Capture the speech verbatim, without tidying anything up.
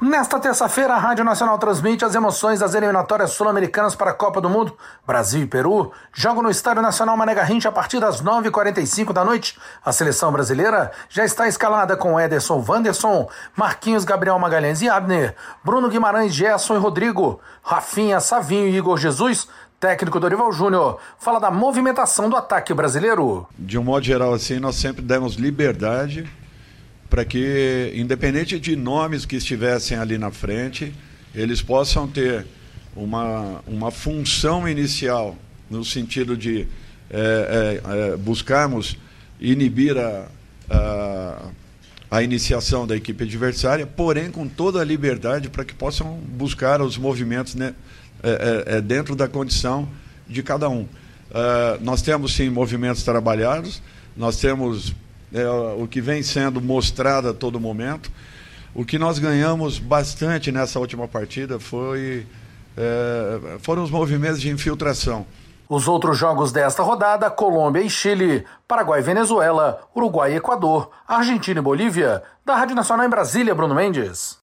Nesta terça-feira, a Rádio Nacional transmite as emoções das eliminatórias sul-americanas para a Copa do Mundo. Brasil e Peru jogam no Estádio Nacional Mané Garrincha a partir das nove e quarenta e cinco da noite. A seleção brasileira já está escalada com Ederson, Wanderson, Marquinhos, Gabriel Magalhães e Abner, Bruno Guimarães, Gerson e Rodrigo, Rafinha, Savinho e Igor Jesus. Técnico Dorival Júnior fala da movimentação do ataque brasileiro. De um modo geral, assim, nós sempre demos liberdade para que, independente de nomes que estivessem ali na frente, eles possam ter uma, uma função inicial, no sentido de é, é, é, buscarmos inibir a, a, a iniciação da equipe adversária, porém com toda a liberdade para que possam buscar os movimentos, né, é, é, dentro da condição de cada um. Uh, nós temos, sim, movimentos trabalhados, nós temos... É, o que vem sendo mostrado a todo momento. O que nós ganhamos bastante nessa última partida foi, é, foram os movimentos de infiltração. Os outros jogos desta rodada: Colômbia e Chile, Paraguai e Venezuela, Uruguai e Equador, Argentina e Bolívia. Da Rádio Nacional em Brasília, Bruno Mendes.